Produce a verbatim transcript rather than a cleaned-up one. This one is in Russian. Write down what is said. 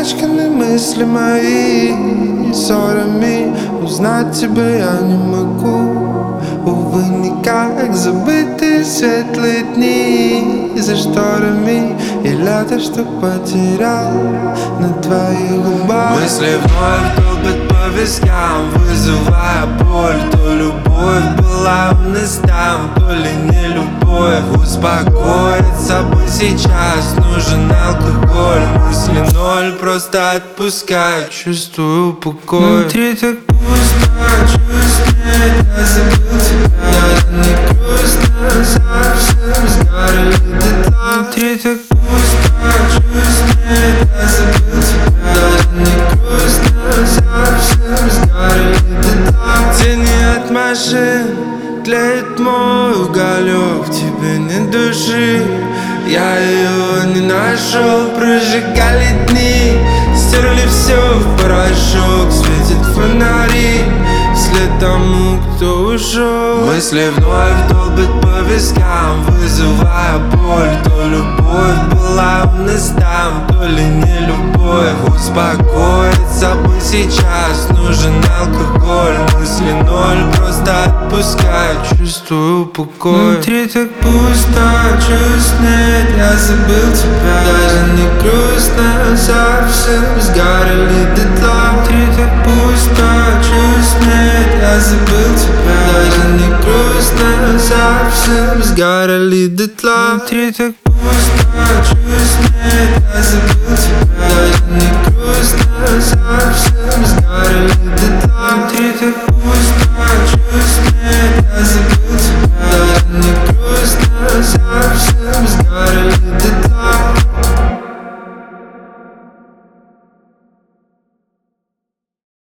Испачканы мысли мои ссорами. Узнать тебя я не могу, увы, никак. Забытые светлые дни за шторами и лето, что потерял на твоих губах. Мысли вновь долбят по вискам, вызывая боль. То любовь была в нас там, то ли не любовь. Успокоиться бы сейчас нужен алкоголь. Мысли ноль, просто отпускай, чувствую покой. Внутри так пусто, чувствую, я забыл тебя. Даже не грустно, совсем сгорели дотла. Внутри так пусто, чувствую, я забыл тебя. Даже не грустно, совсем сгорели дотла. Тени от машин, тлеет мой уголек, в тебе нет души. Я ее не нашел, прожигали дни, стерли все в порошок. Светят фонари вслед тому, кто ушел. Мысли вновь долбят по вискам, вызывая боль. То любовь была в нас там, то ли не любовь. Успокоиться бы сейчас нужен алкоголь. Мысли ноль, просто отпускай, чувствую покой. Внутри так пусто, чувств нет, я забыл тебя. Даже не грустно, совсем сгорели дотла. Внутри так пусто, чувств нет, я забыл тебя. Даже не грустно, совсем сгорели дотла. Внутри так пусто,